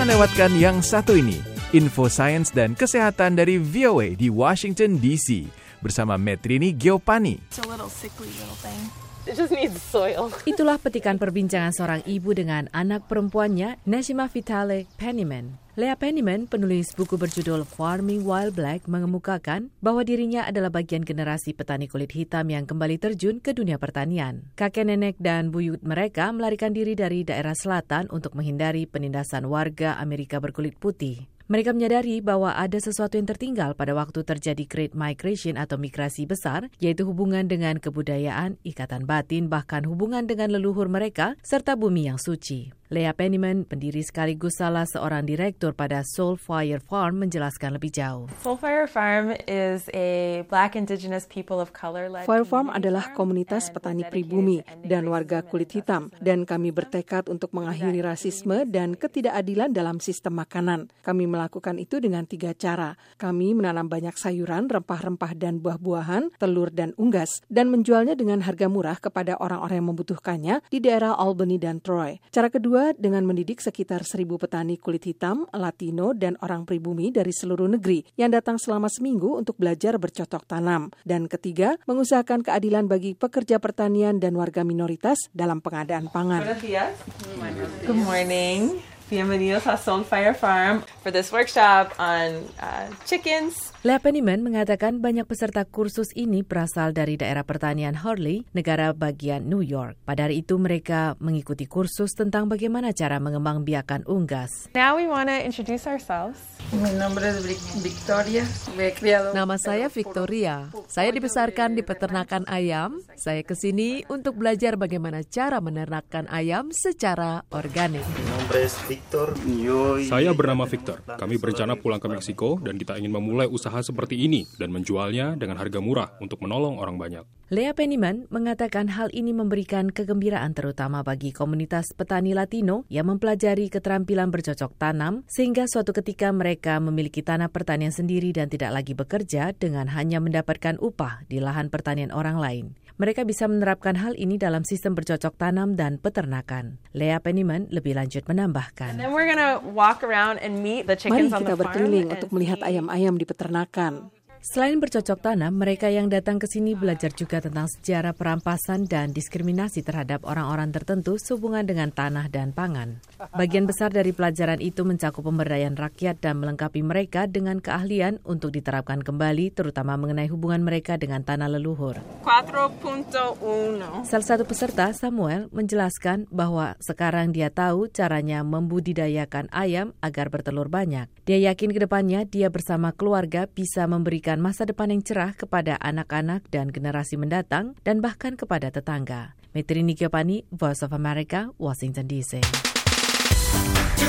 Jangan lewatkan yang satu ini, info sains dan kesehatan dari VOA di Washington DC bersama Metrini Giopani. It's a little sickly little thing. It just needs soil. Itulah petikan perbincangan seorang ibu dengan anak perempuannya, Nashima Vitale Penniman. Leah Penniman, penulis buku berjudul Farming While Black, mengemukakan bahwa dirinya adalah bagian generasi petani kulit hitam yang kembali terjun ke dunia pertanian. Kakek nenek dan buyut mereka melarikan diri dari daerah selatan untuk menghindari penindasan warga Amerika berkulit putih. Mereka menyadari bahwa ada sesuatu yang tertinggal pada waktu terjadi Great Migration atau migrasi besar, yaitu hubungan dengan kebudayaan, ikatan batin, bahkan hubungan dengan leluhur mereka, serta bumi yang suci. Leah Penniman, pendiri sekaligus salah seorang direktur pada Soul Fire Farm, menjelaskan lebih jauh. Soul Fire Farm is a Black Indigenous people of color-led Fire Farm adalah komunitas petani pribumi dan warga kulit hitam, dan kami bertekad untuk mengakhiri rasisme dan ketidakadilan dalam sistem makanan. Kami melakukan itu dengan 3 cara. Kami menanam banyak sayuran, rempah-rempah dan buah-buahan, telur dan unggas, dan menjualnya dengan harga murah kepada orang-orang yang membutuhkannya di daerah Albany dan Troy. Cara kedua, dengan mendidik sekitar 1.000 petani kulit hitam, Latino, dan orang pribumi dari seluruh negeri yang datang selama seminggu untuk belajar bercocok tanam. Dan ketiga, mengusahakan keadilan bagi pekerja pertanian dan warga minoritas dalam pengadaan pangan. Buenos días. Good morning. Bienvenidos a Soul Fire Farm for this workshop on chickens. Leah Penniman mengatakan banyak peserta kursus ini berasal dari daerah pertanian Hurley, negara bagian New York. Pada hari itu mereka mengikuti kursus tentang bagaimana cara mengembangbiakan unggas. Now we want to introduce ourselves. Nama saya Victoria. Saya dibesarkan di peternakan ayam. Saya ke sini untuk belajar bagaimana cara menernakkan ayam secara organik. Saya bernama Victor. Kami berencana pulang ke Meksiko dan kita ingin memulai usaha seperti ini dan menjualnya dengan harga murah untuk menolong orang banyak. Leah Penniman mengatakan hal ini memberikan kegembiraan terutama bagi komunitas petani Latino yang mempelajari keterampilan bercocok tanam sehingga suatu ketika mereka memiliki tanah pertanian sendiri dan tidak lagi bekerja dengan hanya mendapatkan upah di lahan pertanian orang lain. Mereka bisa menerapkan hal ini dalam sistem bercocok tanam dan peternakan. Leah Penniman lebih lanjut menambahkan. Mari kita berkeliling untuk melihat ayam-ayam di peternakan. Selain bercocok tanam, mereka yang datang ke sini belajar juga tentang sejarah perampasan dan diskriminasi terhadap orang-orang tertentu sehubungan dengan tanah dan pangan. Bagian besar dari pelajaran itu mencakup pemberdayaan rakyat dan melengkapi mereka dengan keahlian untuk diterapkan kembali, terutama mengenai hubungan mereka dengan tanah leluhur. 4.1 Salah satu peserta, Samuel, menjelaskan bahwa sekarang dia tahu caranya membudidayakan ayam agar bertelur banyak. Dia yakin ke depannya dia bersama keluarga bisa memberikan masa depan yang cerah kepada anak-anak dan generasi mendatang dan bahkan kepada tetangga. Metrini Giopani, Voice of America, Washington DC.